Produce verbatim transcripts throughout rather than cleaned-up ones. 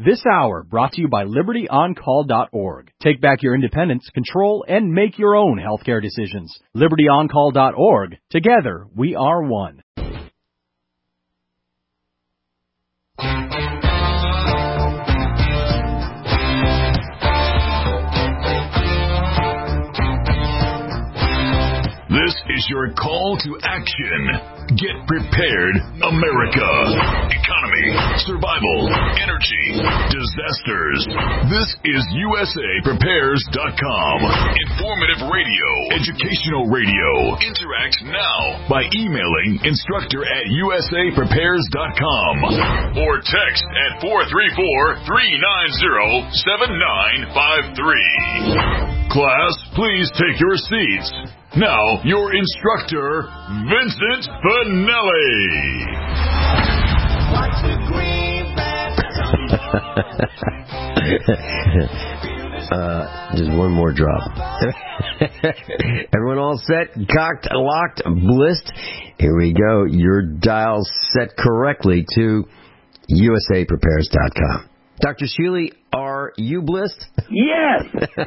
This hour brought to you by Liberty On Call dot org. Take back your independence, control, and make your own healthcare decisions. Liberty On Call dot org. Together, we are one. This is your call to action. Get prepared, America. Economy, survival, energy, disasters. This is U S A Prepares dot com. Informative radio, educational radio. Interact now by emailing instructor at U S A Prepares dot com or text at four three four, three nine zero, seven nine five three. Class, please take your seats. Now, your instructor, Vincent Finelli. uh, just one more drop. Everyone all set, cocked, locked, blissed? Here we go. Your dial set correctly to U S A Prepares dot com. Doctor Sheely, are you blissed? Yes.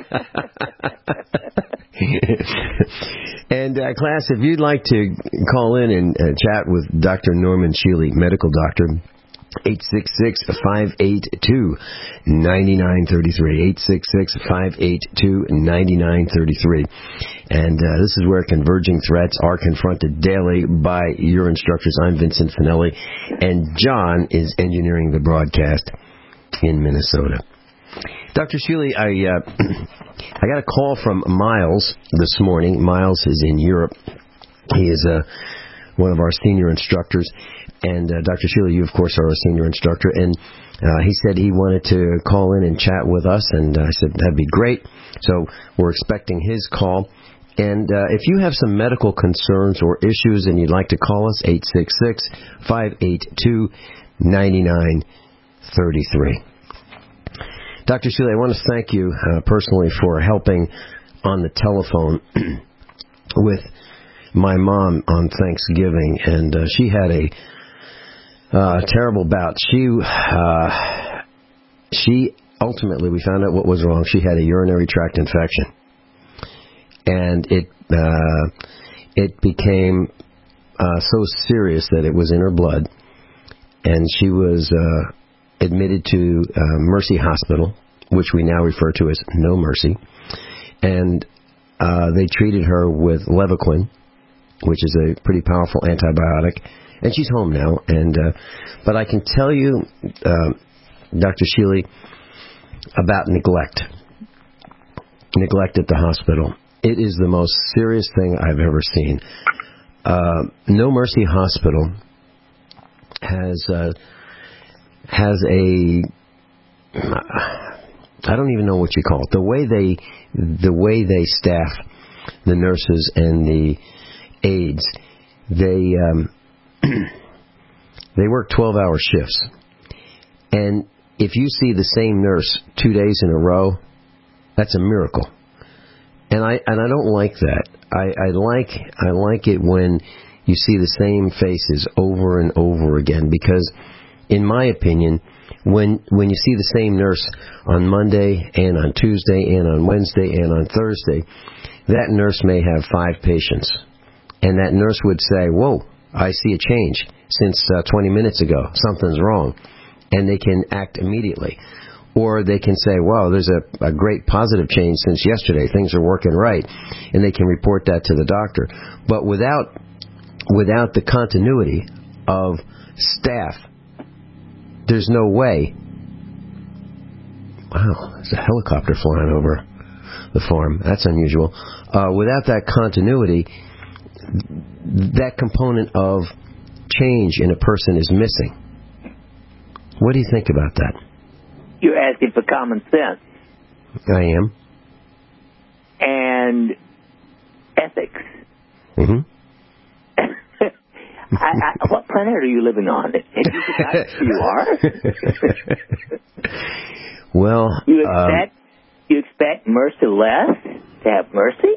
And uh, class, if you'd like to call in and uh, chat with Doctor Norman Sheely, medical doctor, eight six six, five eight two, nine nine three three, eight six six, five eight two, nine nine three three. And uh, this is where converging threats are confronted daily by your instructors. I'm Vincent Finelli, and John is engineering the broadcast in Minnesota. Doctor Sheely, I uh, I got a call from Miles this morning. Miles is in Europe. He is uh, one of our senior instructors. And uh, Doctor Sheely, you, of course, are a senior instructor. And uh, he said he wanted to call in and chat with us. And I said, that'd be great. So we're expecting his call. And uh, if you have some medical concerns or issues and you'd like to call us, eight six six, five eight two, nine nine three three. Doctor Sheely, I want to thank you uh, personally for helping on the telephone with my mom on Thanksgiving, and uh, she had a uh, terrible bout. She, uh, she ultimately, we found out what was wrong. She had a urinary tract infection, and it uh, it became uh, so serious that it was in her blood, and she was Uh, admitted to uh, Mercy Hospital, which we now refer to as No Mercy, and uh, they treated her with Levaquin, which is a pretty powerful antibiotic, and she's home now. And uh, but I can tell you, uh, Doctor Sheely, about neglect. Neglect at the hospital. It is the most serious thing I've ever seen. Uh, No Mercy Hospital has Uh, has a, I don't even know what you call it. The way they, the way they staff the nurses and the aides, they um, they work twelve-hour shifts, and if you see the same nurse two days in a row, that's a miracle. And I and I don't like that. I, I like I like it when you see the same faces over and over again, because in my opinion, when when you see the same nurse on Monday and on Tuesday and on Wednesday and on Thursday, that nurse may have five patients. And that nurse would say, whoa, I see a change since uh, twenty minutes ago. Something's wrong. And they can act immediately. Or they can say, wow, there's a, a great positive change since yesterday. Things are working right. And they can report that to the doctor. But without without the continuity of staff, there's no way. Wow, there's a helicopter flying over the farm. That's unusual. Uh, without that continuity, that component of change in a person is missing. What do you think about that? You're asking for common sense. I am. And ethics. Mm-hmm. I, I, what planet are you living on? You are. Well, you expect um, you expect merciless to have mercy?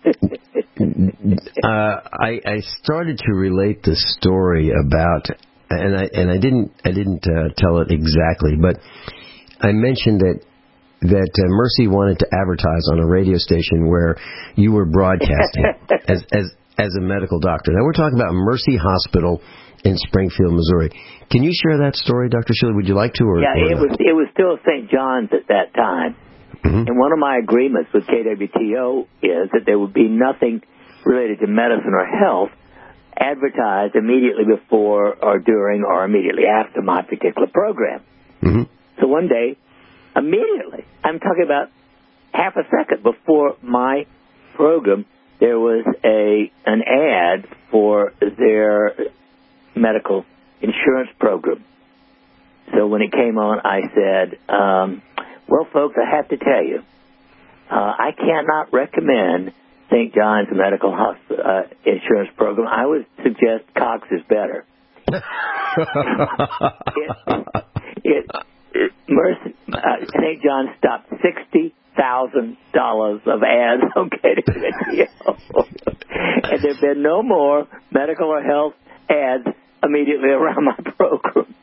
uh, I, I started to relate the story about and I and I didn't I didn't uh, tell it exactly, but I mentioned that that uh, Mercy wanted to advertise on a radio station where you were broadcasting as as as a medical doctor. Now we're talking about Mercy Hospital in Springfield, Missouri. Can you share that story, Doctor Shealy? Would you like to? Or, yeah, or it was it was still Saint John's at that time, mm-hmm. and one of my agreements with K W T O is that there would be nothing related to medicine or health advertised immediately before or during or immediately after my particular program. Mm-hmm. So one day, immediately, I'm talking about half a second before my program, there was a an ad for their medical insurance program. So when it came on, I said, um, well, folks, I have to tell you, uh, I cannot recommend Saint John's Medical Hosp- uh, Insurance Program. I would suggest Cox is better. it, it, it, Mercy, uh, Saint John's stopped sixty thousand dollars of ads on K W T O. And there have been no more medical or health ads immediately around my program.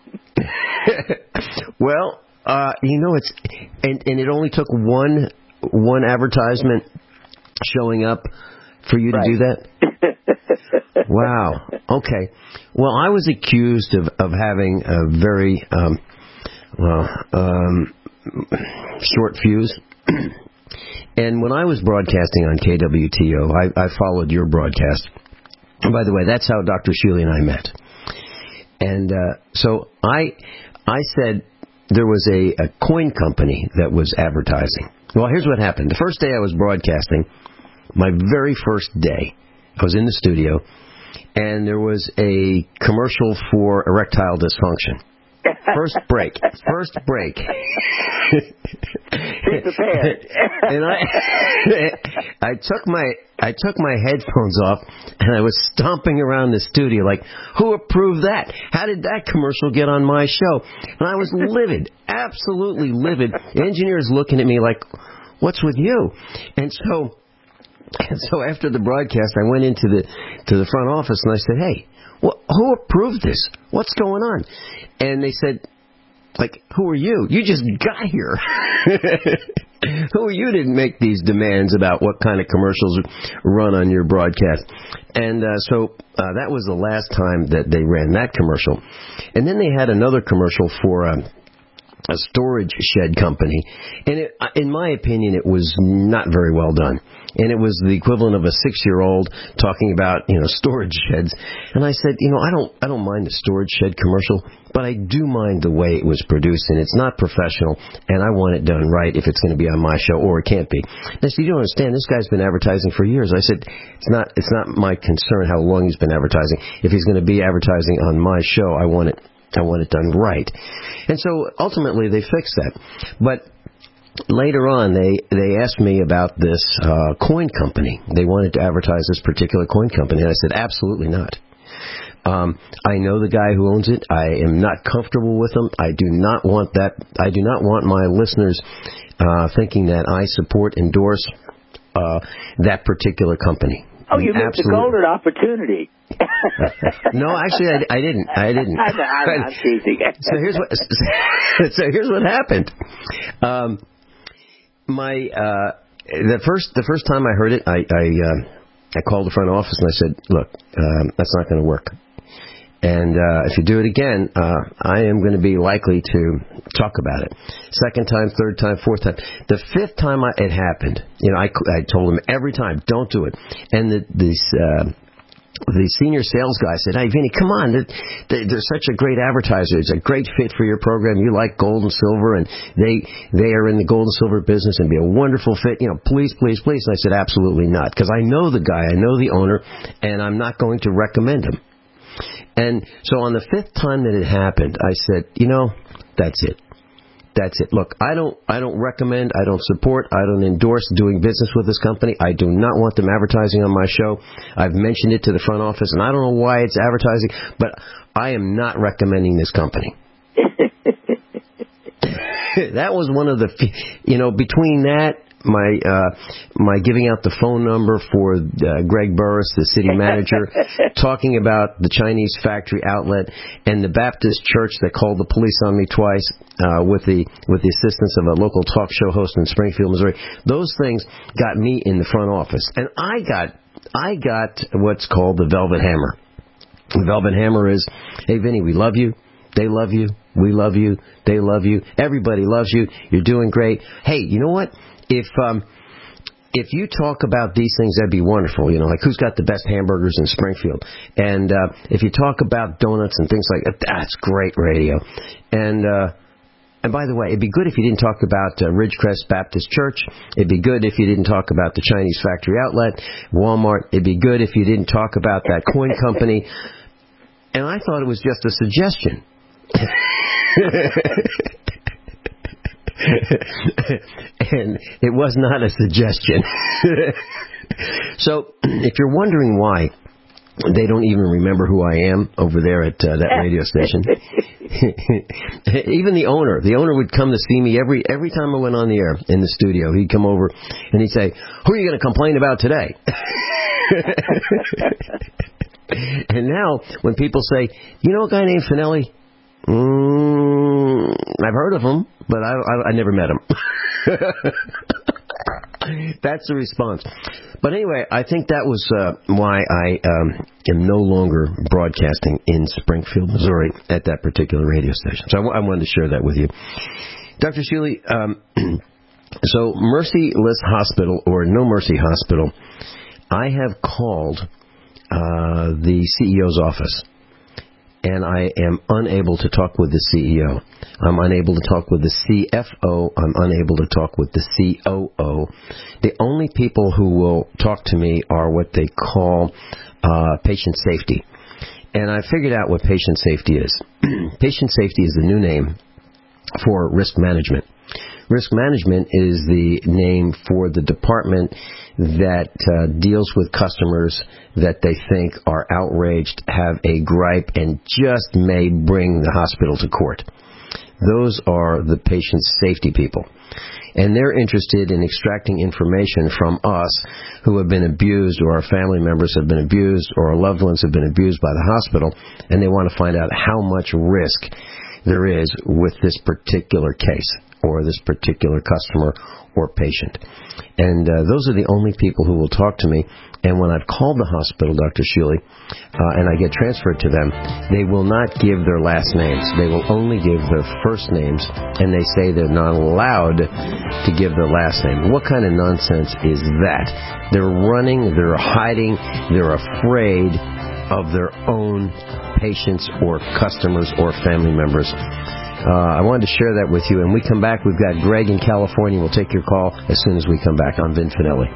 Well, uh, you know, it's and, and it only took one one advertisement showing up for you to right. do that? Wow. Okay. Well, I was accused of, of having a very, um, well, um, short fuse. And when I was broadcasting on K W T O, I, I followed your broadcast. And by the way, that's how Doctor Shealy and I met. And uh, so I I said there was a, a coin company that was advertising. Well, here's what happened. The first day I was broadcasting, my very first day, I was in the studio, and there was a commercial for erectile dysfunction. First break. First break. Be prepared. And I, I took my, I took my headphones off, and I was stomping around the studio like, who approved that? How did that commercial get on my show? And I was livid, absolutely livid. The engineer's looking at me like, what's with you? And so, and so after the broadcast, I went into the to the front office and I said, hey, well, who approved this? What's going on? And they said, like, who are you? You just got here. Who are you to make these demands about what kind of commercials run on your broadcast? And uh, so uh, that was the last time that they ran that commercial. And then they had another commercial for um, a storage shed company. And it, in my opinion, it was not very well done. And it was the equivalent of a six-year-old talking about, you know, storage sheds. And I said, you know, I don't I don't mind the storage shed commercial, but I do mind the way it was produced, and it's not professional, and I want it done right if it's going to be on my show, or it can't be. And I said, you don't understand, this guy's been advertising for years. I said, it's not it's not my concern how long he's been advertising. If he's going to be advertising on my show, I want it I want it done right. And so ultimately they fixed that. But later on, they, they asked me about this uh, coin company. They wanted to advertise this particular coin company, and I said, absolutely not. Um, I know the guy who owns it. I am not comfortable with him. I do not want that. I do not want my listeners uh, thinking that I support, endorse uh, that particular company. Oh, you missed the golden opportunity. No, actually, I, I didn't. I didn't. I'm, I'm, I'm teasing. So here's what. So here's what happened. Um, my uh, the first the first time I heard it, I I, uh, I called the front office and I said, "Look, um, that's not going to work. And uh, if you do it again, uh, I am going to be likely to talk about it." Second time, third time, fourth time. The fifth time I, it happened, you know, I, I told him every time, don't do it. And the, this, uh, the senior sales guy said, "Hey, Vinny, come on. They're, they're such a great advertiser. It's a great fit for your program. You like gold and silver, and they they are in the gold and silver business and be a wonderful fit. You know, please, please, please." And I said, "Absolutely not, because I know the guy. I know the owner, and I'm not going to recommend him." And so on the fifth time that it happened, I said, you know, that's it. That's it. Look, I don't I don't recommend, I don't support, I don't endorse doing business with this company. I do not want them advertising on my show. I've mentioned it to the front office, and I don't know why it's advertising, but I am not recommending this company. That was one of the, you know, between that, my uh, my giving out the phone number for uh, Greg Burris, the city manager, talking about the Chinese factory outlet and the Baptist church that called the police on me twice uh, with the with the assistance of a local talk show host in Springfield, Missouri. Those things got me in the front office, and I got I got what's called the Velvet Hammer. The Velvet Hammer is, hey, Vinny, we love you. They love you. We love you. They love you. Everybody loves you. You're doing great. Hey, you know what? If um, if you talk about these things, that'd be wonderful. You know, like who's got the best hamburgers in Springfield? And uh, if you talk about donuts and things like that, that's great radio. And uh, and by the way, it'd be good if you didn't talk about uh, Ridgecrest Baptist Church. It'd be good if you didn't talk about the Chinese factory outlet, Walmart. It'd be good if you didn't talk about that coin company. And I thought it was just a suggestion. And it was not a suggestion. So, if you're wondering why they don't even remember who I am over there at uh, that radio station, even the owner, the owner would come to see me every every time I went on the air in the studio. He'd come over and he'd say, "Who are you going to complain about today?" And now, when people say, "You know a guy named Finelli?" Mm, I've heard of him, but I, I, I never met him. That's the response. But anyway, I think that was uh, why I um, am no longer broadcasting in Springfield, Missouri, at that particular radio station. So I, w- I wanted to share that with you. Doctor Sheely, um, so Merciless Hospital, or No Mercy Hospital, I have called uh, the C E O's office. And I am unable to talk with the C E O. I'm unable to talk with the C F O. I'm unable to talk with the C O O. The only people who will talk to me are what they call uh, patient safety. And I figured out what patient safety is. Patient safety is the new name for risk management. Risk management is the name for the department that uh, deals with customers that they think are outraged, have a gripe, and just may bring the hospital to court. Those are the patient safety people. And they're interested in extracting information from us who have been abused, or our family members have been abused, or our loved ones have been abused by the hospital, and they want to find out how much risk there is with this particular case, or this particular customer or patient. And uh, those are the only people who will talk to me. And when I've called the hospital, Doctor Sheely, uh, and I get transferred to them, they will not give their last names. They will only give their first names, and they say they're not allowed to give their last name. What kind of nonsense is that? They're running, they're hiding, they're afraid of their own patients or customers or family members. Uh, I wanted to share that with you. And we come back. We've got Greg in California. We'll take your call as soon as we come back. I'm Vin Finelli.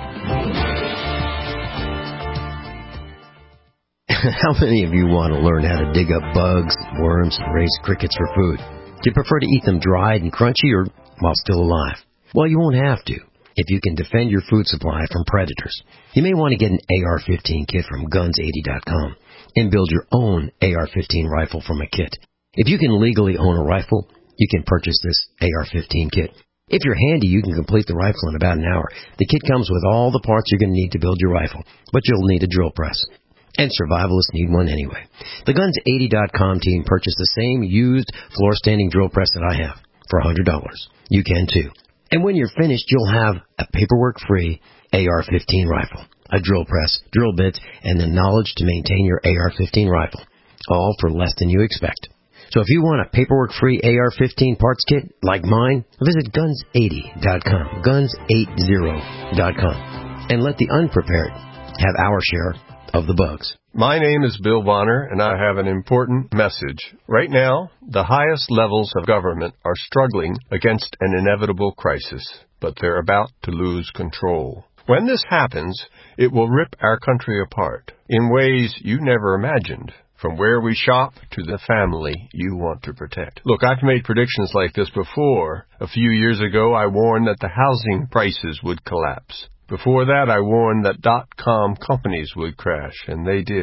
How many of you want to learn how to dig up bugs, worms, and raise crickets for food? Do you prefer to eat them dried and crunchy or while still alive? Well, you won't have to if you can defend your food supply from predators. You may want to get an A R fifteen kit from guns eighty dot com and build your own A R fifteen rifle from a kit. If you can legally own a rifle, you can purchase this A R fifteen kit. If you're handy, you can complete the rifle in about an hour. The kit comes with all the parts you're going to need to build your rifle, but you'll need a drill press. And survivalists need one anyway. The guns eighty dot com team purchased the same used floor-standing drill press that I have for one hundred dollars. You can too. And when you're finished, you'll have a paperwork-free A R fifteen rifle, a drill press, drill bits, and the knowledge to maintain your A R fifteen rifle, all for less than you expect. So if you want a paperwork-free A R fifteen parts kit like mine, visit guns eighty dot com, guns eighty dot com, and let the unprepared have our share of the bugs. My name is Bill Bonner, and I have an important message. Right now, the highest levels of government are struggling against an inevitable crisis, but they're about to lose control. When this happens, it will rip our country apart in ways you never imagined. From where we shop to the family you want to protect. Look, I've made predictions like this before. A few years ago, I warned that the housing prices would collapse. Before that, I warned that dot-com companies would crash, and they did.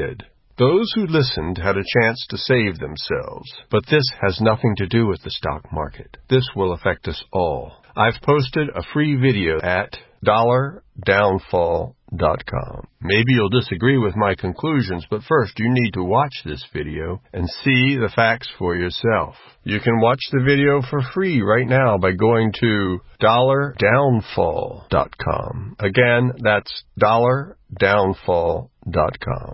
Those who listened had a chance to save themselves, but this has nothing to do with the stock market. This will affect us all. I've posted a free video at dollar downfall dot com. Maybe you'll disagree with my conclusions, but first you need to watch this video and see the facts for yourself. You can watch the video for free right now by going to dollar downfall dot com. Again, that's dollar downfall dot com.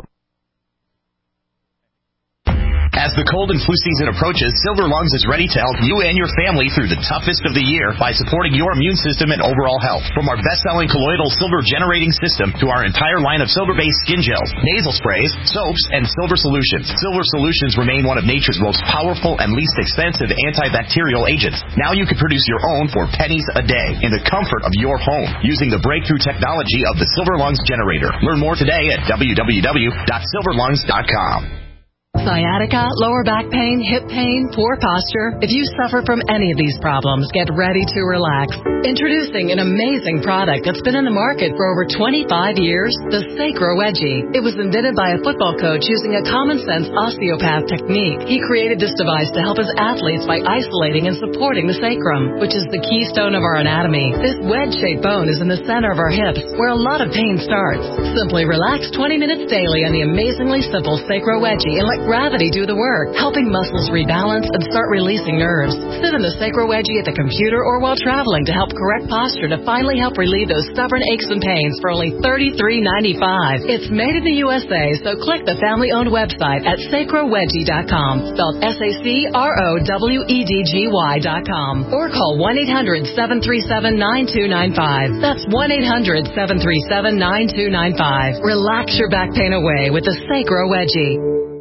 As the cold and flu season approaches, Silver Lungs is ready to help you and your family through the toughest of the year by supporting your immune system and overall health. From our best-selling colloidal silver generating system to our entire line of silver-based skin gels, nasal sprays, soaps, and silver solutions, Silver Solutions remain one of nature's most powerful and least expensive antibacterial agents. Now you can produce your own for pennies a day in the comfort of your home using the breakthrough technology of the Silver Lungs generator. Learn more today at w w w dot silver lungs dot com. Sciatica, lower back pain, hip pain, poor posture. If you suffer from any of these problems, get ready to relax. Introducing an amazing product that's been in the market for over twenty-five years, the Sacro Wedgie. It was invented by a football coach using a common-sense osteopath technique. He created this device to help his athletes by isolating and supporting the sacrum, which is the keystone of our anatomy. This wedge-shaped bone is in the center of our hips, where a lot of pain starts. Simply relax twenty minutes daily on the amazingly simple Sacro Wedgie and let gravity do the work, helping muscles rebalance and start releasing nerves. Sit in the Sacro Wedgie at the computer or while traveling to help correct posture to finally help relieve those stubborn aches and pains for only thirty-three ninety-five. It's made in the U S A, so click the family-owned website at sacro wedgie dot com, spelled S A C R O W E D G Y dot com, or call one eight hundred seven three seven nine two nine five. That's one eight hundred seven three seven nine two nine five. Relax your back pain away with the Sacro Wedgie.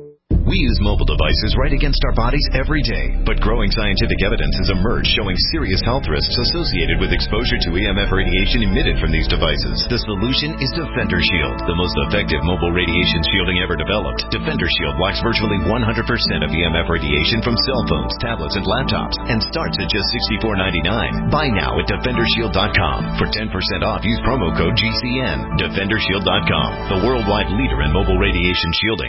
We use mobile devices right against our bodies every day, but growing scientific evidence has emerged showing serious health risks associated with exposure to E M F radiation emitted from these devices. The solution is Defender Shield, the most effective mobile radiation shielding ever developed. Defender Shield blocks virtually one hundred percent of E M F radiation from cell phones, tablets, and laptops, and starts at just sixty-four ninety-nine. Buy now at defender shield dot com. For ten percent off, use promo code G C N. defender shield dot com, the worldwide leader in mobile radiation shielding.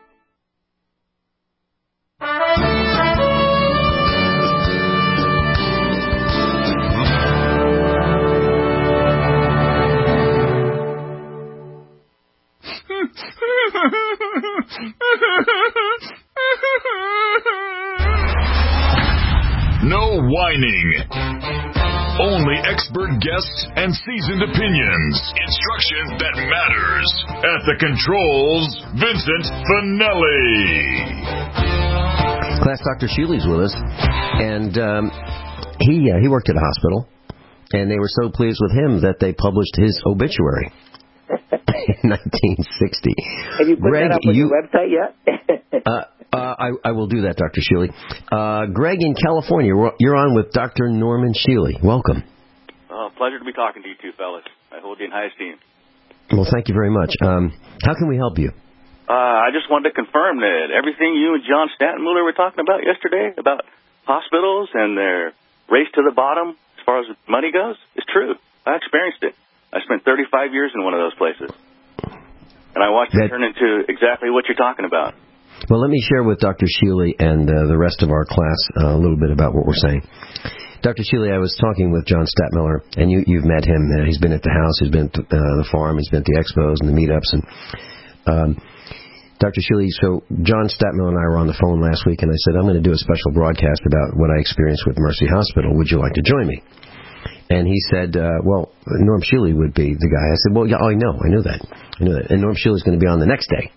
No whining. Only expert guests and seasoned opinions. Instruction that matters. At the controls, Vincent Finelli. Class Doctor Sheely's with us, and um, he uh, he worked at a hospital, and they were so pleased with him that they published his obituary in nineteen sixty. Have you put Greg, that up on you, your website yet? uh, uh, I, I will do that, Doctor Sheely. Uh, Greg in California, you're on with Doctor Norman Sheely. Welcome. Oh, pleasure to be talking to you two fellas. I hold you in high esteem. Well, thank you very much. Um, how can we help you? Uh, I just wanted to confirm that everything you and John Stantonmuller were talking about yesterday about hospitals and their race to the bottom as far as money goes is true. I experienced it. I spent thirty-five years in one of those places. And I watched that, it turn into exactly what you're talking about. Well, let me share with Doctor Sheely and uh, the rest of our class uh, a little bit about what we're saying. Doctor Sheely, I was talking with John Statmiller, and you, you've met him. Uh, he's been at the house, he's been at uh, the farm, he's been at the expos and the meetups. And um, Doctor Sheely, so John Statmiller and I were on the phone last week, and I said, I'm going to do a special broadcast about what I experienced with Mercy Hospital. Would you like to join me? And he said, uh, well, Norm Sheely would be the guy. I said, well, yeah, I know. I knew that. I knew that. And Norm Sheely's going to be on the next day.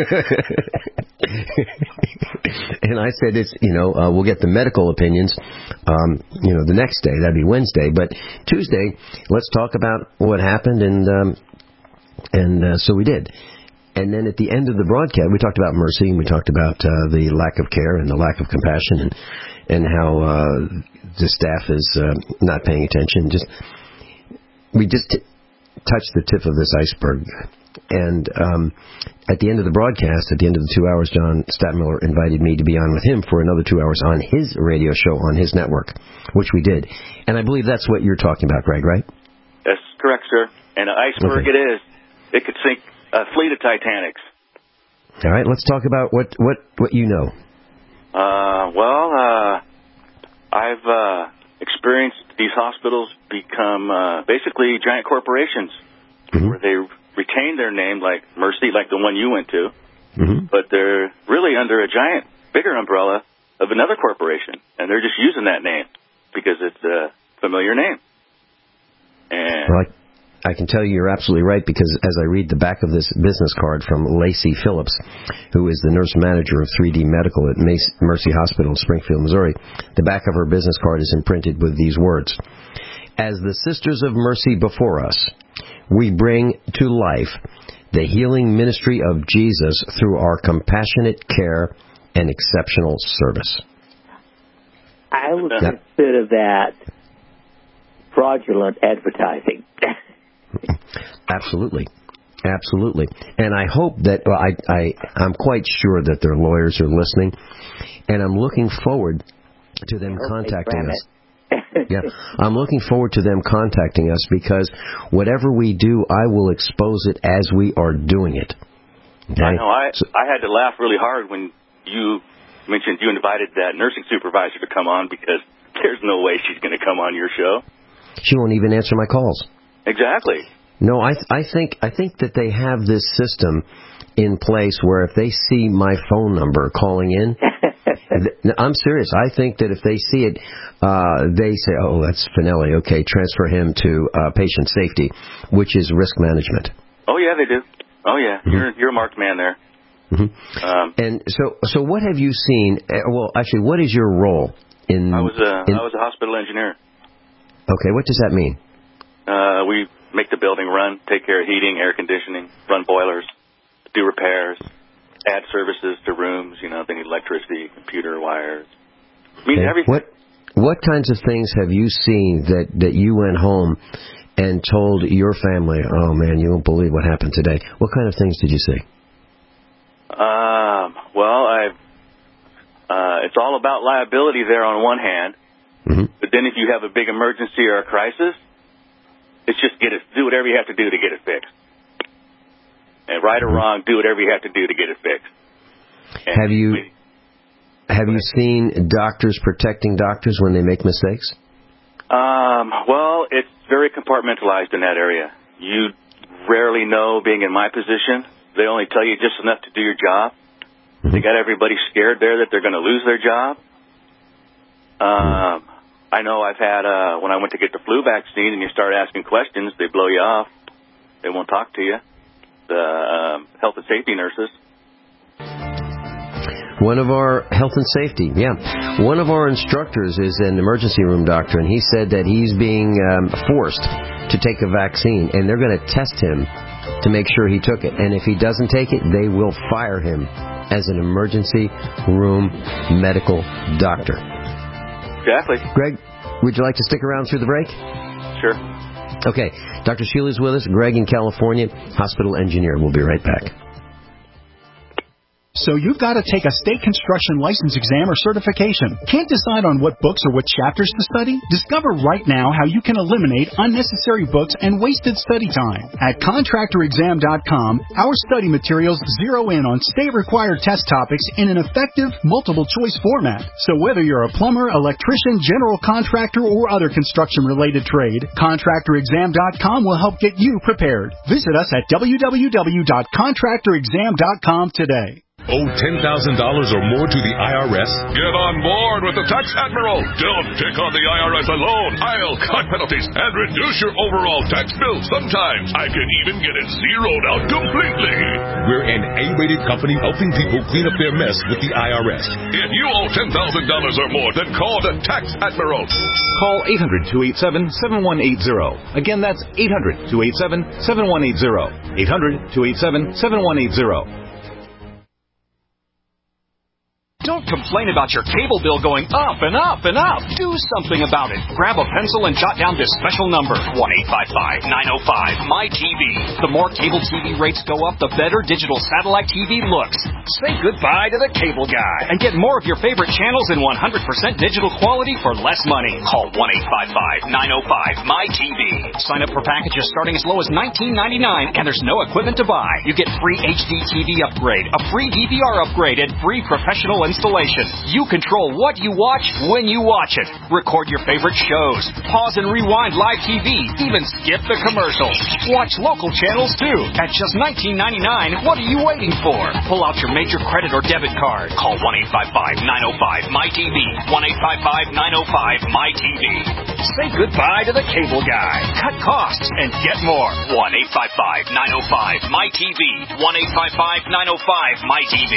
And I said, it's, you know, uh, we'll get the medical opinions, um, you know, the next day. That'd be Wednesday. But Tuesday, let's talk about what happened. And, um, and uh, so we did. And then at the end of the broadcast, we talked about mercy, and we talked about uh, the lack of care and the lack of compassion, and and how uh, the staff is uh, not paying attention. Just we just t- touched the tip of this iceberg. And um, at the end of the broadcast, at the end of the two hours, John Statmiller invited me to be on with him for another two hours on his radio show on his network, which we did. And I believe that's what you're talking about, Greg, right? That's correct, sir. And an iceberg okay. it is. It could sink a fleet of Titanics. All right, let's talk about what, what, what you know. Uh, well, uh, I've uh, experienced these hospitals become uh, basically giant corporations mm-hmm. where they retain their name, like Mercy, like the one you went to, mm-hmm. but they're really under a giant, bigger umbrella of another corporation, and they're just using that name because it's a familiar name. And well, I, I can tell you you're absolutely right, because as I read the back of this business card from Lacey Phillips, who is the nurse manager of three D Medical at Mercy Hospital in Springfield, Missouri, the back of her business card is imprinted with these words: "As the Sisters of Mercy before us, we bring to life the healing ministry of Jesus through our compassionate care and exceptional service." I would yeah. consider that fraudulent advertising. Absolutely. Absolutely. And I hope that, well, I, I, I'm quite sure that their lawyers are listening, and I'm looking forward to them contacting us. Yeah, I'm looking forward to them contacting us, because whatever we do, I will expose it as we are doing it. Okay? I know. I, so, I had to laugh really hard when you mentioned you invited that nursing supervisor to come on, because there's no way she's going to come on your show. She won't even answer my calls. Exactly. No, I, I think I think that they have this system in place where if they see my phone number calling in, I'm serious. I think that if they see it, uh, they say, "Oh, that's Finelli. Okay, transfer him to uh, patient safety," which is risk management. Oh yeah, they do. Oh yeah, mm-hmm. you're you're a marked man there. Mm-hmm. Um, and so, so what have you seen? Uh, well, actually, what is your role in? I was a in, I was a hospital engineer. Okay, what does that mean? Uh, we make the building run, take care of heating, air conditioning, run boilers, do repairs, add services to rooms. You know, they need electricity, computer wires. I mean, okay. everything. What what kinds of things have you seen that that you went home and told your family, "Oh man, you won't believe what happened today"? What kind of things did you see? Um, well, I, uh, it's all about liability there on one hand, mm-hmm. but then if you have a big emergency or a crisis, it's just get it, do whatever you have to do to get it fixed. And right or wrong, do whatever you have to do to get it fixed. And have you, we, have you seen doctors protecting doctors when they make mistakes? Um, well, it's very compartmentalized in that area. You rarely know, being in my position. They only tell you just enough to do your job. Mm-hmm. They got everybody scared there that they're going to lose their job. Um, mm-hmm. I know I've had, uh, when I went to get the flu vaccine and you start asking questions, they blow you off. They won't talk to you. The um, health and safety nurses. One of our health and safety, yeah. One of our instructors is an emergency room doctor, and he said that he's being um, forced to take a vaccine, and they're going to test him to make sure he took it. And if he doesn't take it, they will fire him as an emergency room medical doctor. Exactly. Greg, would you like to stick around through the break? Sure. Okay. Doctor Sheely's with us. Greg in California, hospital engineer. We'll be right back. So you've got to take a state construction license exam or certification. Can't decide on what books or what chapters to study? Discover right now how you can eliminate unnecessary books and wasted study time. At contractor exam dot com, our study materials zero in on state-required test topics in an effective, multiple-choice format. So whether you're a plumber, electrician, general contractor, or other construction-related trade, contractor exam dot com will help get you prepared. Visit us at w w w dot contractor exam dot com today. Owe ten thousand dollars or more to the I R S? Get on board with the Tax Admiral. Don't take on the I R S alone. I'll cut penalties and reduce your overall tax bill. Sometimes I can even get it zeroed out completely. We're an A-rated company helping people clean up their mess with the I R S. If you owe ten thousand dollars or more, then call the Tax Admiral. Call eight hundred, two eight seven, seven one eight zero. Again, that's eight hundred, two eight seven, seven one eight zero. eight hundred, two eight seven, seven one eight zero. Don't complain about your cable bill going up and up and up. Do something about it. Grab a pencil and jot down this special number, one eight five five, nine oh five, M Y T V. The more cable T V rates go up, the better digital satellite T V looks. Say goodbye to the cable guy and get more of your favorite channels in one hundred percent digital quality for less money. Call one eight five five, nine oh five, M Y T V. Sign up for packages starting as low as nineteen ninety-nine, and there's no equipment to buy. You get free H D T V upgrade, a free D V R upgrade, and free professional installation. You control what you watch when you watch it. Record your favorite shows. Pause and rewind live T V. Even skip the commercials. Watch local channels too. At just nineteen ninety-nine, what are you waiting for? Pull out your major credit or debit card. Call one eight five five, nine oh five, M Y T V. one eight five five, nine oh five, M Y T V. Say goodbye to the cable guy. Cut costs and get more. one eight five five, nine oh five, M Y T V. one eight five five, nine oh five, M Y T V.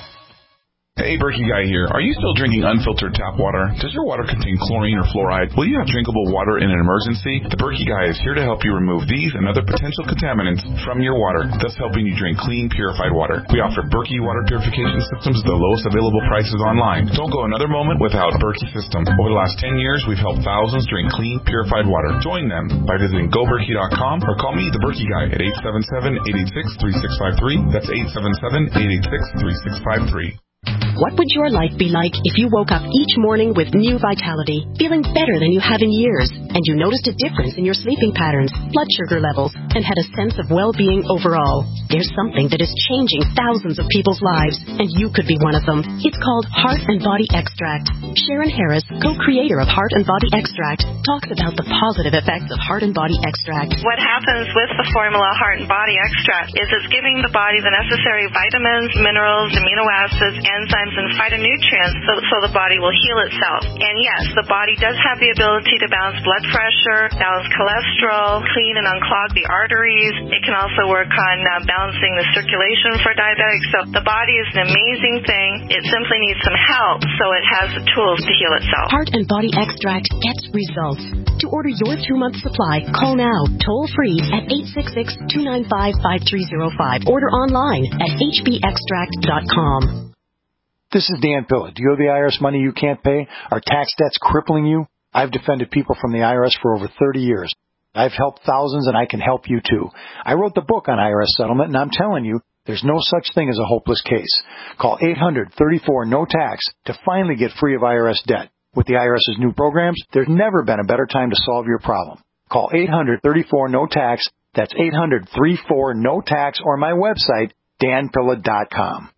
Hey, Berkey Guy here. Are you still drinking unfiltered tap water? Does your water contain chlorine or fluoride? Will you have drinkable water in an emergency? The Berkey Guy is here to help you remove these and other potential contaminants from your water, thus helping you drink clean, purified water. We offer Berkey water purification systems at the lowest available prices online. Don't go another moment without a Berkey system. Over the last ten years, we've helped thousands drink clean, purified water. Join them by visiting go berkey dot com or call me, the Berkey Guy, at eight seven seven, eight eight six, three six five three. That's eight seven seven, eight eight six, three six five three. What would your life be like if you woke up each morning with new vitality, feeling better than you have in years, and you noticed a difference in your sleeping patterns, blood sugar levels, and had a sense of well-being overall? There's something that is changing thousands of people's lives, and you could be one of them. It's called Heart and Body Extract. Sharon Harris, co-creator of Heart and Body Extract, talks about the positive effects of Heart and Body Extract. What happens with the formula Heart and Body Extract is it's giving the body the necessary vitamins, minerals, amino acids, enzymes, and phytonutrients so, so the body will heal itself. And yes, the body does have the ability to balance blood pressure, balance cholesterol, clean and unclog the arteries. It can also work on uh, balancing the circulation for diabetics. So the body is an amazing thing. It simply needs some help so it has the tools to heal itself. Heart and Body Extract gets results. To order your two-month supply, call now, toll-free at eight six six, two nine five, five three zero five. Order online at h b extract dot com. This is Dan Pilla. Do you owe the I R S money you can't pay? Are tax debts crippling you? I've defended people from the I R S for over thirty years. I've helped thousands, and I can help you too. I wrote the book on I R S settlement, and I'm telling you, there's no such thing as a hopeless case. Call eight hundred, thirty-four, no tax to finally get free of I R S debt. With the IRS's new programs, there's never been a better time to solve your problem. Call eight hundred, thirty-four, no tax. That's eight hundred, thirty-four, no tax, or my website, dan pilla dot com.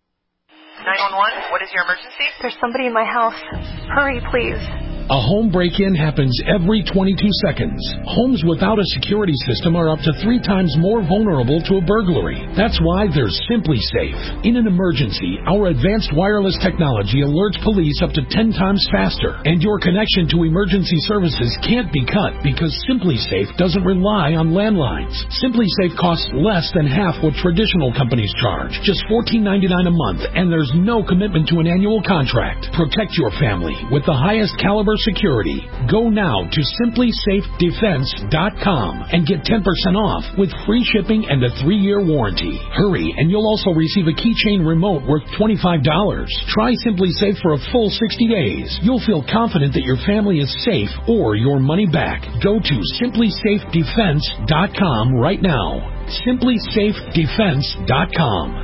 nine one one, what is your emergency? There's somebody in my house. Hurry, please. A home break-in happens every twenty-two seconds. Homes without a security system are up to three times more vulnerable to a burglary. That's why there's SimpliSafe. In an emergency, our advanced wireless technology alerts police up to ten times faster, and your connection to emergency services can't be cut because SimpliSafe doesn't rely on landlines. SimpliSafe costs less than half what traditional companies charge, just fourteen ninety-nine a month, and there's no commitment to an annual contract. Protect your family with the highest caliber security. Go now to simply safe defense dot com and get ten percent off with free shipping and a three-year warranty. Hurry, and you'll also receive a keychain remote worth twenty-five dollars. Try SimpliSafe for a full sixty days. You'll feel confident that your family is safe or your money back. Go to simply safe defense dot com right now. simply safe defense dot com.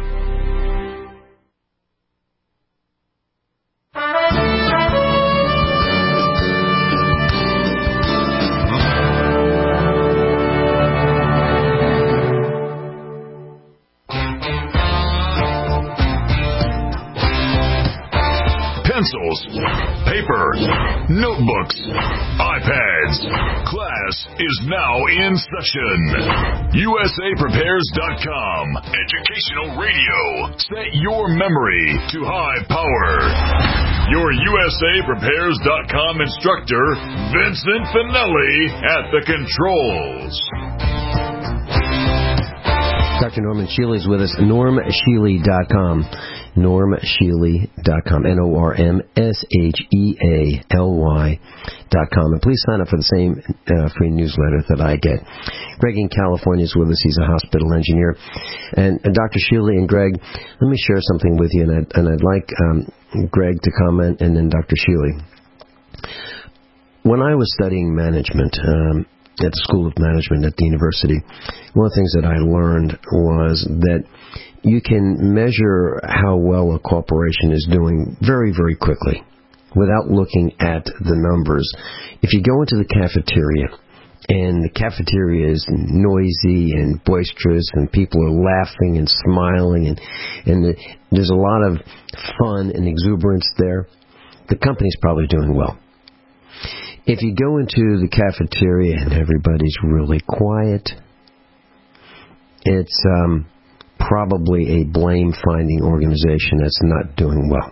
Pencils, paper, notebooks, iPads. Class is now in session. U S A Prepares dot com. Educational radio. Set your memory to high power. Your U S A Prepares dot com instructor, Vincent Finelli, at the controls. Doctor Norman Shealy is with us. norm shealy dot com. norm shealy dot com. N O R M S H E A L Y dot com. And please sign up for the same uh, free newsletter that I get. Greg in California is with us. He's a hospital engineer. And, and Doctor Shealy and Greg, let me share something with you, and I'd, and I'd like um, Greg to comment, and then Doctor Shealy. When I was studying management um, at the School of Management at the university, one of the things that I learned was that you can measure how well a corporation is doing very, very quickly without looking at the numbers. If you go into the cafeteria, and the cafeteria is noisy and boisterous, and people are laughing and smiling, and, and the, there's a lot of fun and exuberance there, the company's probably doing well. If you go into the cafeteria and everybody's really quiet, it's um, probably a blame-finding organization that's not doing well.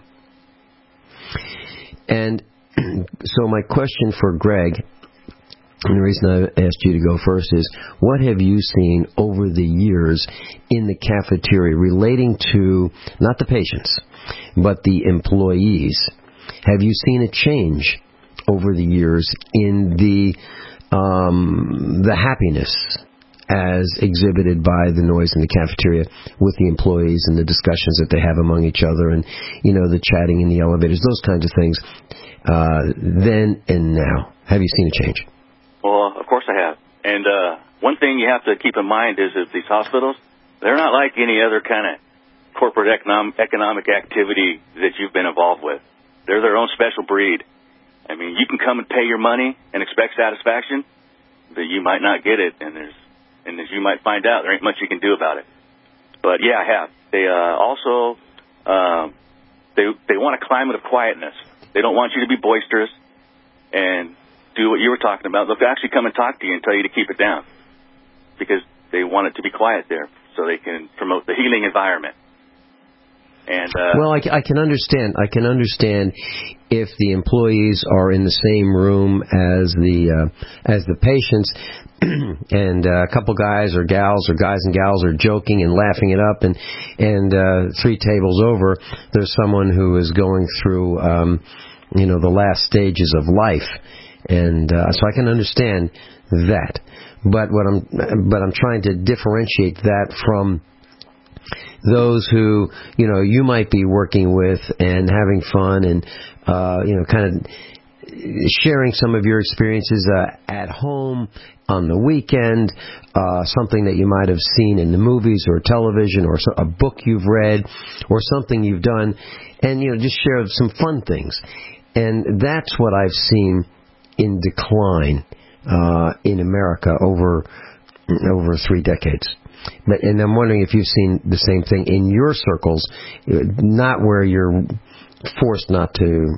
And so my question for Greg, and the reason I asked you to go first, is what have you seen over the years in the cafeteria relating to, not the patients, but the employees? Have you seen a change over the years in the um, the happiness as exhibited by the noise in the cafeteria with the employees and the discussions that they have among each other, and, you know, the chatting in the elevators, those kinds of things, uh, then and now? Have you seen a change? Well, of course I have. And uh, one thing you have to keep in mind is that these hospitals, they're not like any other kind of corporate economic, economic activity that you've been involved with. They're their own special breed. I mean, you can come and pay your money and expect satisfaction, but you might not get it, and there's, and as you might find out, there ain't much you can do about it. But yeah, I have. They uh, also um, they they want a climate of quietness. They don't want you to be boisterous and do what you were talking about. They'll actually come and talk to you and tell you to keep it down because they want it to be quiet there so they can promote the healing environment. And, uh, well, I, I can understand. I can understand if the employees are in the same room as the uh, as the patients, and uh, a couple guys or gals or guys and gals are joking and laughing it up, and and uh, three tables over, there's someone who is going through, um, you know, the last stages of life, and uh, so I can understand that. But what I'm but I'm trying to differentiate that from those who, you know, you might be working with and having fun and, uh, you know, kind of sharing some of your experiences uh, at home on the weekend, uh, something that you might have seen in the movies or television or a book you've read or something you've done, and, you know, just share some fun things. And that's what I've seen in decline uh, in America over over three decades. But, and I'm wondering if you've seen the same thing in your circles, not where you're forced not to.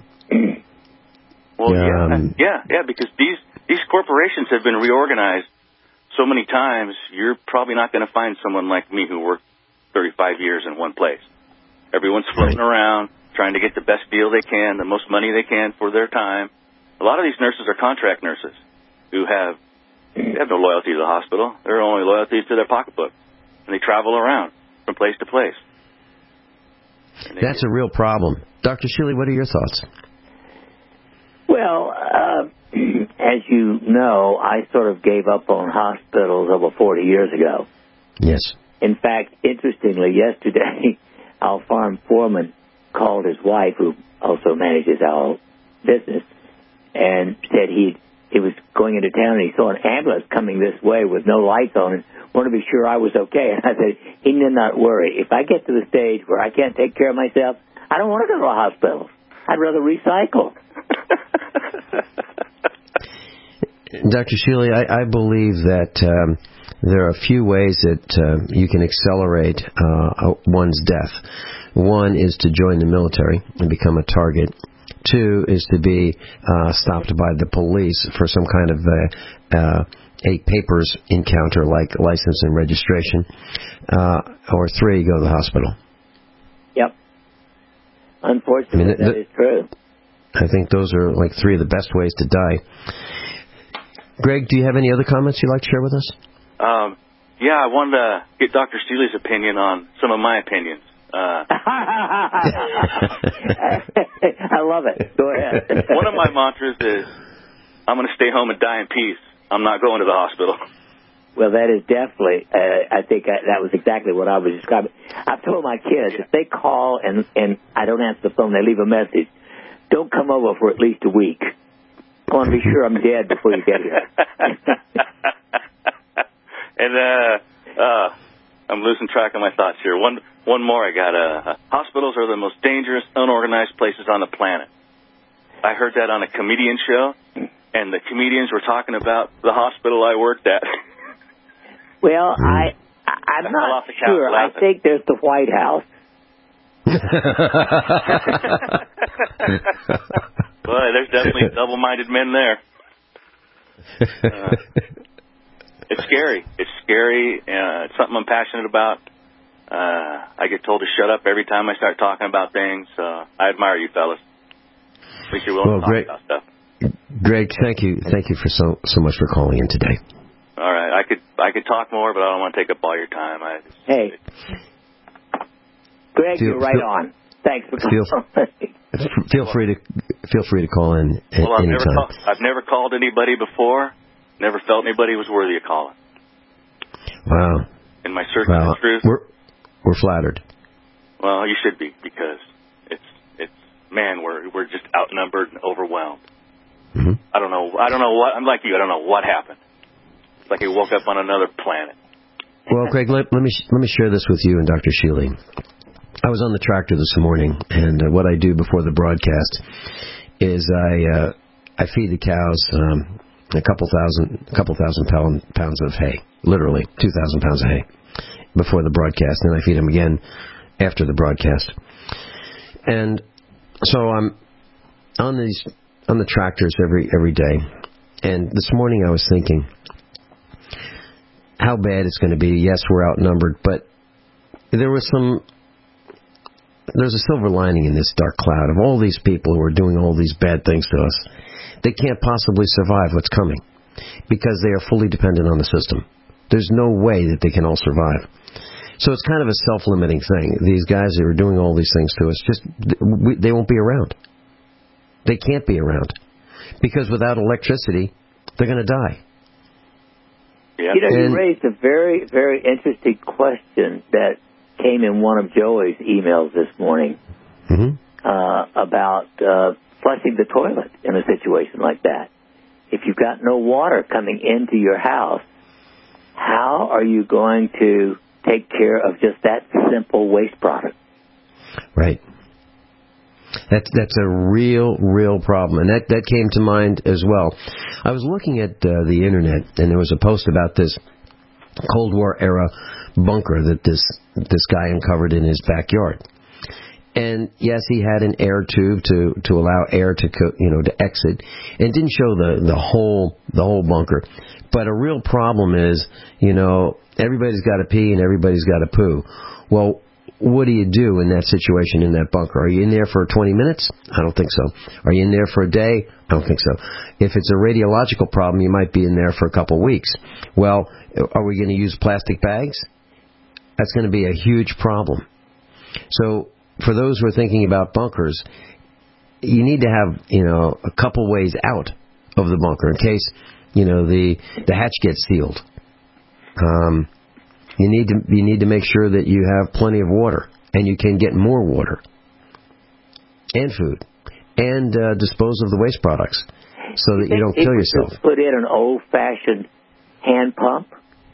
Well, um, yeah, yeah, yeah, because these these corporations have been reorganized so many times. You're probably not going to find someone like me who worked thirty-five years in one place. Everyone's floating right around trying to get the best deal they can, the most money they can for their time. A lot of these nurses are contract nurses who have. They have no loyalty to the hospital. Their only loyalty is to their pocketbook. And they travel around from place to place. That's a real problem. Doctor Shealy, what are your thoughts? Well, uh, as you know, I sort of gave up on hospitals over forty years ago. Yes. In fact, interestingly, yesterday, our farm foreman called his wife, who also manages our business, and said he'd He was going into town and he saw an ambulance coming this way with no lights on and wanted to be sure I was okay. And I said, he need not worry. If I get to the stage where I can't take care of myself, I don't want to go to a hospital. I'd rather recycle. Doctor Shealy, I, I believe that um, there are a few ways that uh, you can accelerate uh, one's death. One is to join the military and become a target. Two is to be uh, stopped by the police for some kind of uh, uh, a papers encounter like license and registration. Uh, or three, go to the hospital. Yep. Unfortunately, I mean, that th- is true. I think those are like three of the best ways to die. Greg, do you have any other comments you'd like to share with us? Um, Yeah, I wanted to get Doctor Seeley's opinion on some of my opinions. Uh, I love it. Go ahead. One of my mantras is, I'm going to stay home and die in peace. I'm not going to the hospital. Well, that is definitely, uh, I think I, that was exactly what I was describing. I've told my kids, if they call and, and I don't answer the phone, they leave a message, don't come over for at least a week. I want to be sure I'm dead before you get here. And uh, uh, I'm losing track of my thoughts here. One one more I got. Uh, hospitals are the most dangerous, unorganized places on the planet. I heard that on a comedian show, and the comedians were talking about the hospital I worked at. Well, I, I'm not sure. I think there's the White House. Boy, there's definitely double-minded men there. Uh, it's scary. It's scary. Uh, it's something I'm passionate about. Uh, I get told to shut up every time I start talking about things. So I admire you fellas. At least you're willing well, to talk Greg, about stuff. Greg, thank you, thank you for so so much for calling in today. All right, I could I could talk more, but I don't want to take up all your time. I just, hey, Greg, feel, you're right feel, on. Thanks for feel, calling. Feel free to feel free to call in at well, I've any never time. call, I've never called anybody before. Never felt anybody was worthy of calling. Wow. In my search well, for truth. We're we're flattered. Well, you should be, because it's it's man, we're we're just outnumbered and overwhelmed. Mm-hmm. I don't know. I don't know what. I'm like you. I don't know what happened. It's like he woke up on another planet. Well, Greg, let, let me let me share this with you and Doctor Sheely. I was on the tractor this morning, and uh, what I do before the broadcast is I uh, I feed the cows um, a couple thousand a couple thousand pound, pounds of hay, literally two thousand pounds of hay before the broadcast, and I feed them again after the broadcast. And so I'm on these on the tractors every every day, and this morning I was thinking how bad it's going to be. Yes, we're outnumbered, but there was some. There's a silver lining in this dark cloud of all these people who are doing all these bad things to us. They can't possibly survive what's coming because they are fully dependent on the system. There's no way that they can all survive. So it's kind of a self-limiting thing. These guys that are doing all these things to us, just they won't be around. They can't be around because without electricity, they're going to die. Yeah. You know, and, you raised a very, very interesting question that came in one of Joey's emails this morning mm-hmm. uh, about uh, flushing the toilet in a situation like that. If you've got no water coming into your house, how are you going to take care of just that simple waste product? Right. That's that's a real, real problem, and that, that came to mind as well. I was looking at uh, the internet, and there was a post about this Cold War era bunker that this this guy uncovered in his backyard. And yes, he had an air tube to, to allow air to co, you know to exit, and didn't show the, the whole the whole bunker. But a real problem is, you know, everybody's got to pee and everybody's got to poo. Well, what do you do in that situation in that bunker? Are you in there for twenty minutes? I don't think so. Are you in there for a day? I don't think so. If it's a radiological problem, you might be in there for a couple of weeks. Well, are we going to use plastic bags? That's going to be a huge problem. So for those who are thinking about bunkers, you need to have, you know, a couple ways out of the bunker in case, you know, the the hatch gets sealed. Um, you need to you need to make sure that you have plenty of water, and you can get more water and food, and uh, dispose of the waste products so that you don't kill yourself. Just put in an old-fashioned hand pump.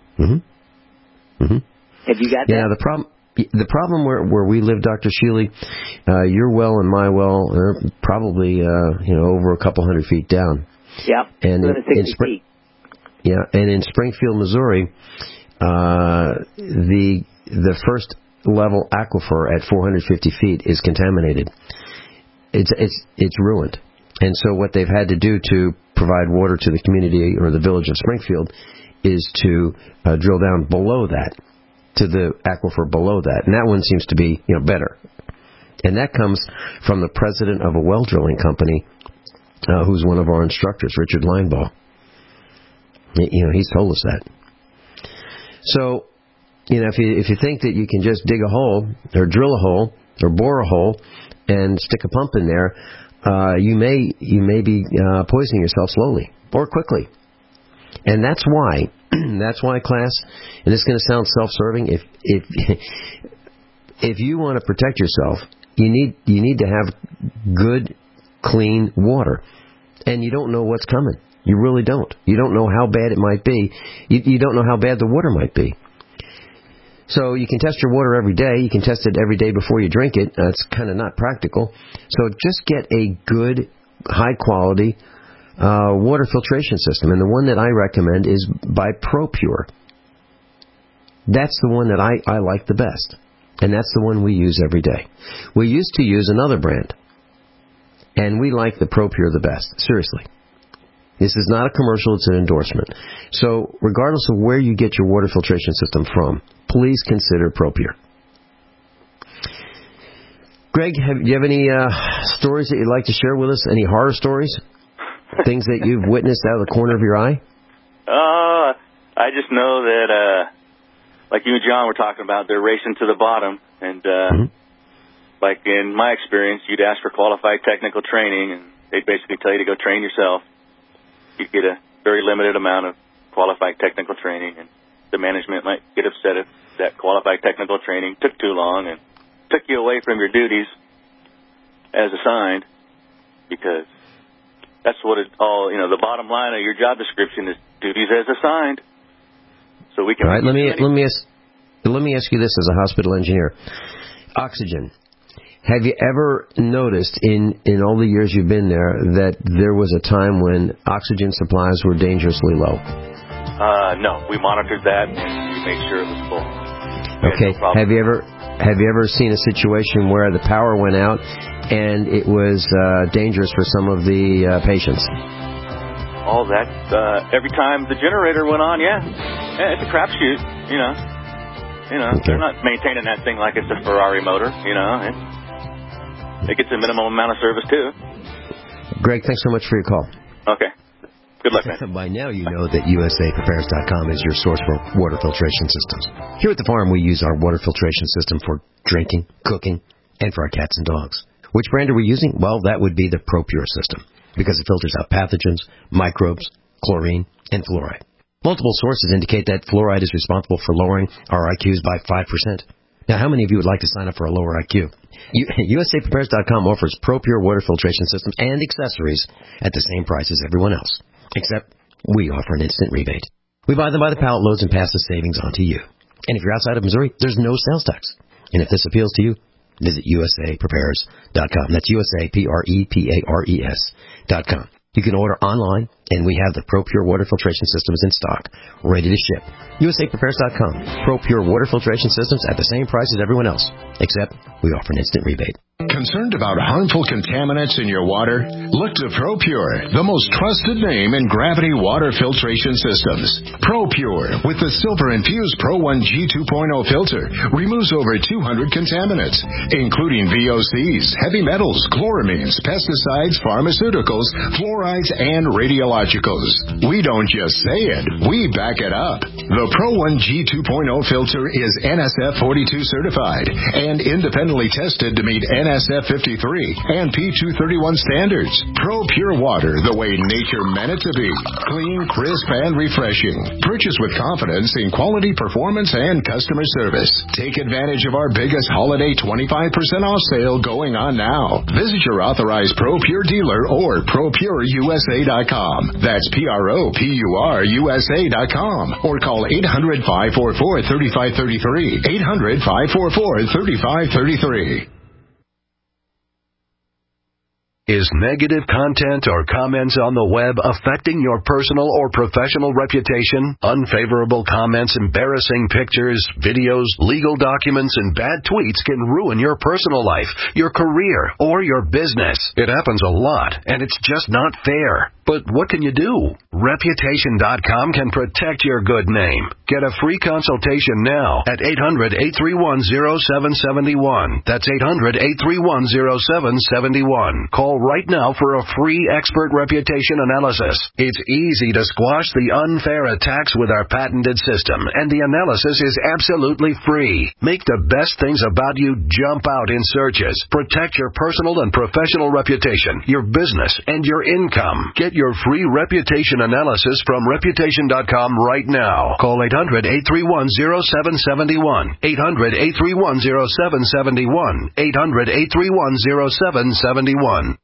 Mm-hmm. Mm-hmm. Have you got yeah, that? the problem. The problem where where we live, Doctor Sheely, uh, your well and my well are probably uh, you know over a couple hundred feet down. Yeah, and in, in Spring, yeah, and in Springfield, Missouri, uh, the the first level aquifer at four hundred fifty feet is contaminated. It's it's it's ruined, and so what they've had to do to provide water to the community or the village of Springfield is to uh, drill down below that, to the aquifer below that, and that one seems to be, you know, better. And that comes from the president of a well drilling company, uh, who's one of our instructors, Richard Linebaugh. You know, he's told us that. So, you know, if you if you think that you can just dig a hole or drill a hole or bore a hole and stick a pump in there, uh, you may you may be uh, poisoning yourself slowly or quickly. And that's why, that's why, class, and it's going to sound self-serving, if if if you want to protect yourself, you need you need to have good, clean water. And you don't know what's coming. You really don't. You don't know how bad it might be. You, you don't know how bad the water might be. So you can test your water every day. You can test it every day before you drink it. That's kind of not practical. So just get a good, high-quality uh, water filtration system. And the one that I recommend is by ProPure. That's the one that I, I like the best. And that's the one we use every day. We used to use another brand. And we like the ProPure the best. Seriously. This is not a commercial, it's an endorsement. So, regardless of where you get your water filtration system from, please consider ProPure. Greg, have, do you have any uh, stories that you'd like to share with us? Any horror stories? Things that you've witnessed out of the corner of your eye? Uh, I just know that, uh, like you and John were talking about, they're racing to the bottom. And, uh, mm-hmm. like in my experience, you'd ask for qualified technical training, and they'd basically tell you to go train yourself. You'd get a very limited amount of qualified technical training, and the management might get upset if that qualified technical training took too long and took you away from your duties as assigned, because that's what it all, you know, the bottom line of your job description is duties as assigned. So we can... All right, let me, let me, ask, let me ask you this as a hospital engineer. Oxygen. Have you ever noticed in, in all the years you've been there that there was a time when oxygen supplies were dangerously low? Uh, no. We monitored that and we made sure it was full. Okay. No have you ever have you ever seen a situation where the power went out and it was uh, dangerous for some of the uh, patients? All that, uh, every time the generator went on, yeah. yeah it's a crapshoot, you know. You know, okay. They're not maintaining that thing like it's a Ferrari motor, you know. It, it gets a minimum amount of service, too. Greg, thanks so much for your call. Okay. Good luck, man. By now you know that U S A Prepares dot com is your source for water filtration systems. Here at the farm, we use our water filtration system for drinking, cooking, and for our cats and dogs. Which brand are we using? Well, that would be the ProPure system, because it filters out pathogens, microbes, chlorine, and fluoride. Multiple sources indicate that fluoride is responsible for lowering our I Qs by five percent. Now, how many of you would like to sign up for a lower I Q? U S A Prepares dot com offers ProPure water filtration systems and accessories at the same price as everyone else, except we offer an instant rebate. We buy them by the pallet loads and pass the savings on to you. And if you're outside of Missouri, there's no sales tax. And if this appeals to you, visit U S A Prepares dot com. That's U S A P R E P A R E S dot com. You can order online, and we have the ProPure water filtration systems in stock, ready to ship. U S A Prepares dot com. ProPure water filtration systems at the same price as everyone else, except we offer an instant rebate. Concerned about harmful contaminants in your water? Look to ProPure, the most trusted name in gravity water filtration systems. ProPure, with the silver-infused Pro one G two point oh filter, removes over two hundred contaminants, including V O Cs, heavy metals, chloramines, pesticides, pharmaceuticals, fluorides, and radiologicals. We don't just say it, we back it up. The Pro one G two point oh filter is N S F forty-two certified and independently tested to meet N S F fifty-three and P two thirty-one standards. ProPure water the way nature meant it to be. Clean, crisp, and refreshing. Purchase with confidence in quality, performance, and customer service. Take advantage of our biggest holiday twenty-five percent off sale going on now. Visit your authorized ProPure dealer or Pro Pure U S A dot com. That's P R O P U R U S A dot com. Or call eight hundred, five four four, three five three three. eight hundred, five four four, three five three three. Is negative content or comments on the web affecting your personal or professional reputation? Unfavorable comments, embarrassing pictures, videos, legal documents, and bad tweets can ruin your personal life, your career, or your business. It happens a lot, and it's just not fair. But what can you do? Reputation dot com can protect your good name. Get a free consultation now at eight hundred, eight three one, zero seven seven one. That's eight hundred, eight three one, zero seven seven one. Call right now for a free expert reputation analysis. It's easy to squash the unfair attacks with our patented system, and the analysis is absolutely free. Make the best things about you jump out in searches. Protect your personal and professional reputation, your business, and your income. Get your free reputation analysis from Reputation dot com right now. Call eight hundred, eight three one, zero seven seven one. eight hundred, eight three one, zero seven seven one. eight hundred, eight three one, zero seven seven one.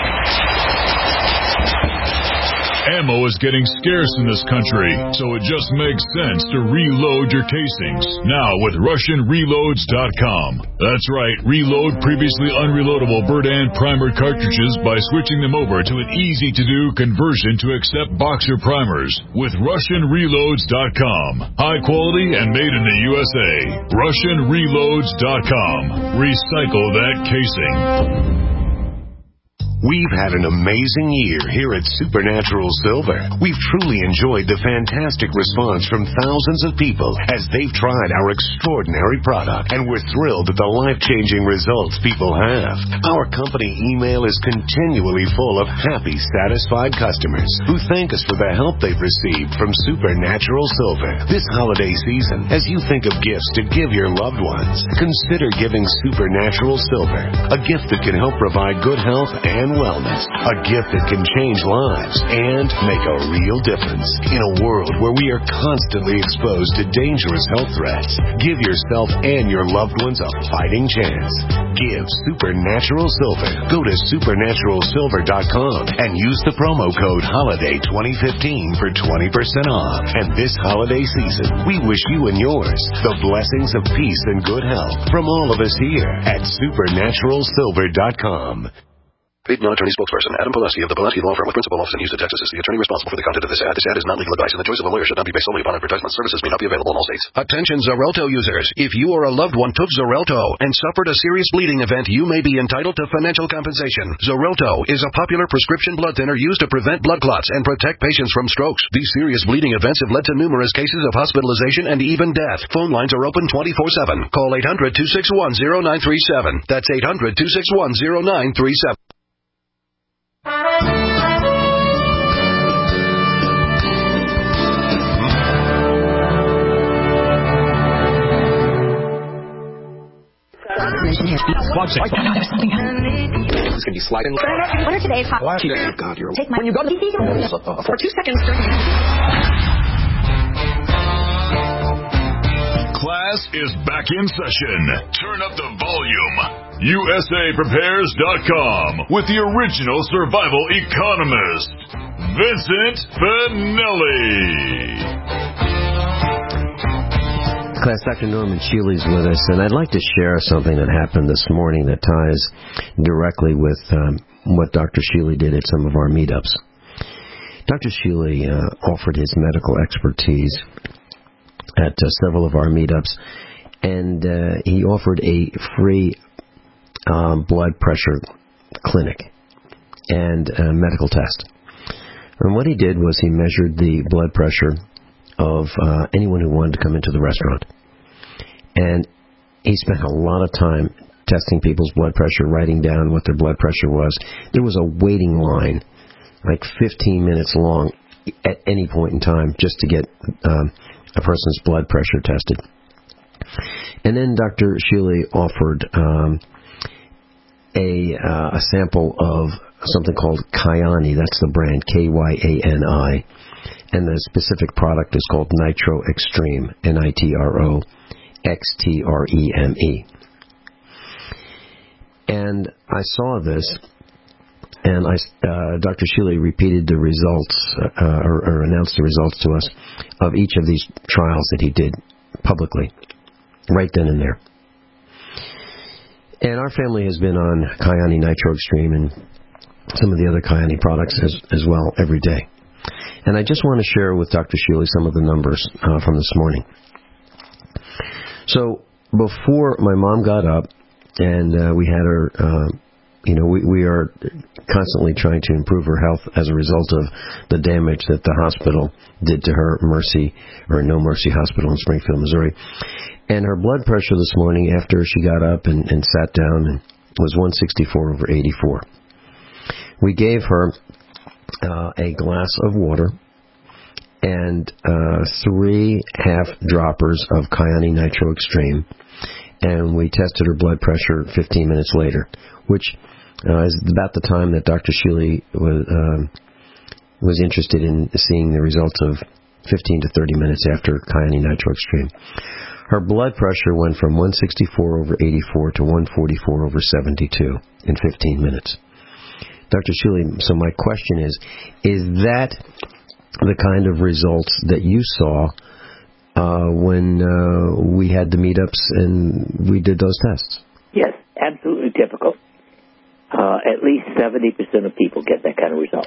Ammo is getting scarce in this country, so it just makes sense to reload your casings. Now with Russian Reloads dot com. That's right, reload previously unreloadable Berdan primer cartridges by switching them over to an easy-to-do conversion to accept boxer primers with Russian Reloads dot com. High quality and made in the U S A. Russian Reloads dot com. Recycle that casing. We've had an amazing year here at Supernatural Silver. We've truly enjoyed the fantastic response from thousands of people as they've tried our extraordinary product, and we're thrilled at the life-changing results people have. Our company email is continually full of happy, satisfied customers who thank us for the help they've received from Supernatural Silver. This holiday season, as you think of gifts to give your loved ones, consider giving Supernatural Silver, a gift that can help provide good health and wellness, a gift that can change lives and make a real difference. In a world where we are constantly exposed to dangerous health threats, give yourself and your loved ones a fighting chance. Give Supernatural Silver. Go to Supernatural Silver dot com and use the promo code HOLIDAY twenty fifteen for twenty percent off. And this holiday season, we wish you and yours the blessings of peace and good health from all of us here at Supernatural Silver dot com. Paid non-attorney spokesperson Adam Pulaski of the Pulaski Law Firm with principal office in Houston, Texas is the attorney responsible for the content of this ad. This ad is not legal advice, and the choice of a lawyer should not be based solely upon advertisement. Services may not be available in all states. Attention Xarelto users. If you or a loved one took Xarelto and suffered a serious bleeding event, you may be entitled to financial compensation. Xarelto is a popular prescription blood thinner used to prevent blood clots and protect patients from strokes. These serious bleeding events have led to numerous cases of hospitalization and even death. Phone lines are open twenty-four seven. Call eight hundred, two six one, zero nine three seven. That's eight hundred, two six one, zero nine three seven. Website. Oh, no, there's something happening. It's going to be sliding. What are today's hot? Oh, God, you're Take my, when you go to the for two seconds. Class is back in session. Turn up the volume. U S A Prepares dot com with the original survival economist, Vincent Finelli. Class, Doctor Norman Shealy's with us, and I'd like to share something that happened this morning that ties directly with um, what Doctor Shealy did at some of our meetups. Doctor Shealy uh, offered his medical expertise at uh, several of our meetups, and uh, he offered a free um, blood pressure clinic and a medical test. And what he did was he measured the blood pressure of uh, anyone who wanted to come into the restaurant. And he spent a lot of time testing people's blood pressure, writing down what their blood pressure was. There was a waiting line, like fifteen minutes long, at any point in time, just to get um, a person's blood pressure tested. And then Doctor Shealy offered um, a, uh, a sample of something called Kyani. That's the brand, K Y A N I. And the specific product is called Nitro Extreme, N I T R O X T R E M E. And I saw this, and I, uh, Doctor Shealy repeated the results, uh, or, or announced the results to us of each of these trials that he did publicly, right then and there. And our family has been on Kyani Nitro Extreme and some of the other Kyani products as, as well every day. And I just want to share with Doctor Shealy some of the numbers uh, from this morning. So before my mom got up and uh, we had her uh, you know, we, we are constantly trying to improve her health as a result of the damage that the hospital did to her, Mercy, or No Mercy Hospital in Springfield, Missouri. And her blood pressure this morning, after she got up and, and sat down, was one sixty-four over eighty-four. We gave her uh, a glass of water and uh, three half droppers of Kyani Nitro Extreme, and we tested her blood pressure fifteen minutes later, which uh, is about the time that Doctor Shealy was, uh, was interested in seeing the results of fifteen to thirty minutes after Kyani Nitro Extreme. Her blood pressure went from one sixty-four over eighty-four to one forty-four over seventy-two in fifteen minutes. Doctor Shealy, so my question is, is that the kind of results that you saw uh, when uh, we had the meetups and we did those tests? Yes, absolutely typical. Uh, at least seventy percent of people get that kind of result.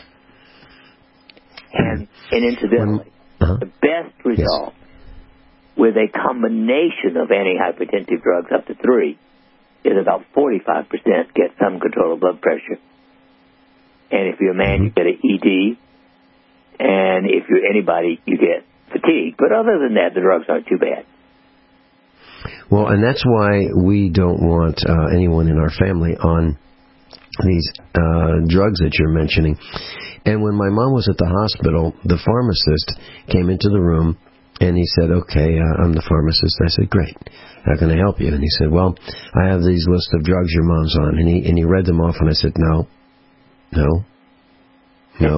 And, and incidentally, uh-huh. the best result yes. with a combination of antihypertensive drugs up to three is about forty-five percent get some control of blood pressure. And if you're a man, mm-hmm. you get an E D. And if you're anybody, you get fatigue. But other than that, the drugs aren't too bad. Well, and that's why we don't want uh, anyone in our family on these uh, drugs that you're mentioning. And when my mom was at the hospital, the pharmacist came into the room, and he said, okay, uh, I'm the pharmacist. I said, great. How can I help you? And he said, well, I have these lists of drugs your mom's on. And he, and he read them off, and I said, no, no, no.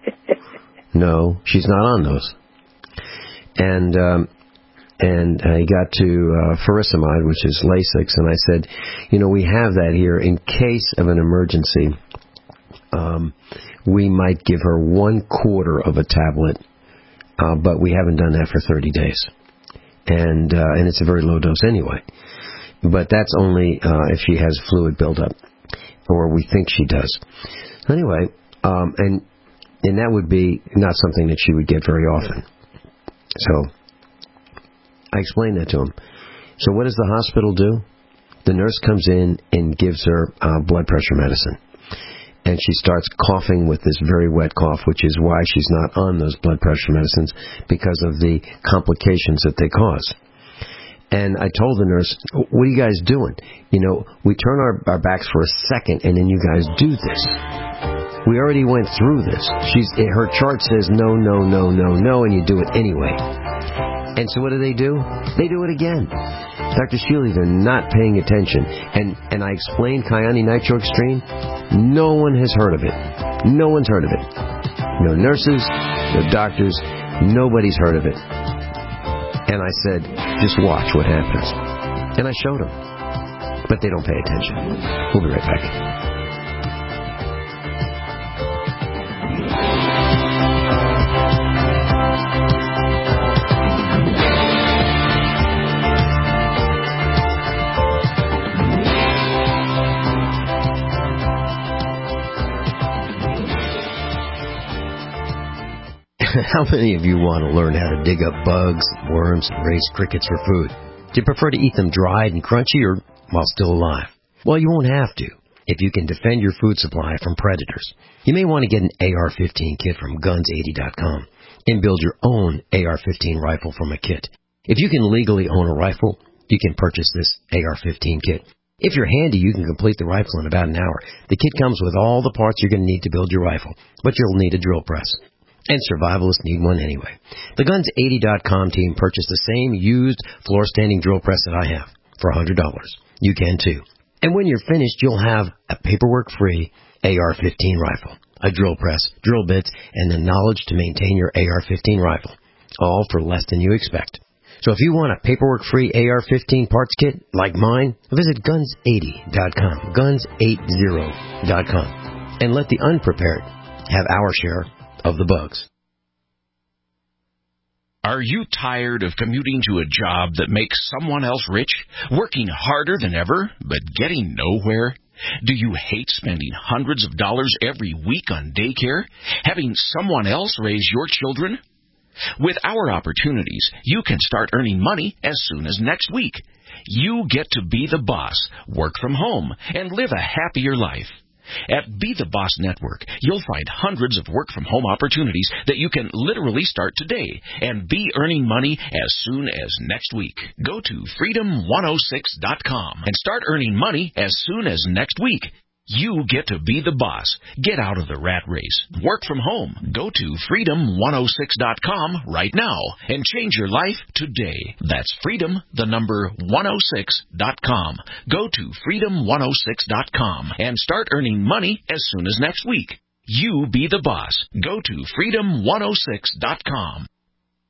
No, she's not on those. And um, and uh, he got to uh, furosemide, which is Lasix, and I said, you know, we have that here in case of an emergency. Um, we might give her one quarter of a tablet, uh, but we haven't done that for thirty days. And uh, and it's a very low dose anyway. But that's only uh, if she has fluid buildup, or we think she does. Anyway, um, and... And that would be not something that she would get very often. So I explained that to him. So what does the hospital do? The nurse comes in and gives her uh, blood pressure medicine. And she starts coughing with this very wet cough, which is why she's not on those blood pressure medicines, because of the complications that they cause. And I told the nurse, what are you guys doing? You know, we turn our, our backs for a second, and then you guys do this. We already went through this. She's her chart says no, no, no, no, no, and you do it anyway. And so what do they do? They do it again. Doctor Shealy, they're not paying attention. And and I explained Kyani Nitro Extreme. No one has heard of it. No one's heard of it. No nurses, no doctors, nobody's heard of it. And I said, just watch what happens. And I showed them. But they don't pay attention. We'll be right back. How many of you want to learn how to dig up bugs, worms, and raise crickets for food? Do you prefer to eat them dried and crunchy or while still alive? Well, you won't have to if you can defend your food supply from predators. You may want to get an A R fifteen kit from guns eighty dot com and build your own A R fifteen rifle from a kit. If you can legally own a rifle, you can purchase this A R fifteen kit. If you're handy, you can complete the rifle in about an hour. The kit comes with all the parts you're going to need to build your rifle, but you'll need a drill press. And survivalists need one anyway. The guns eighty dot com team purchased the same used floor-standing drill press that I have for one hundred dollars. You can too. And when you're finished, you'll have a paperwork-free A R fifteen rifle, a drill press, drill bits, and the knowledge to maintain your A R fifteen rifle, all for less than you expect. So if you want a paperwork-free A R fifteen parts kit like mine, visit guns eighty dot com, guns eighty dot com, and let the unprepared have our share of the bugs. Are you tired of commuting to a job that makes someone else rich, working harder than ever, but getting nowhere? Do you hate spending hundreds of dollars every week on daycare, having someone else raise your children? With our opportunities, you can start earning money as soon as next week. You get to be the boss, work from home, and live a happier life. At Be the Boss Network, you'll find hundreds of work-from-home opportunities that you can literally start today and be earning money as soon as next week. Go to freedom one oh six dot com and start earning money as soon as next week. You get to be the boss. Get out of the rat race. Work from home. Go to freedom one oh six dot com right now and change your life today. That's freedom, the number one oh six dot com. Go to freedom one oh six dot com and start earning money as soon as next week. You be the boss. Go to freedom one oh six dot com.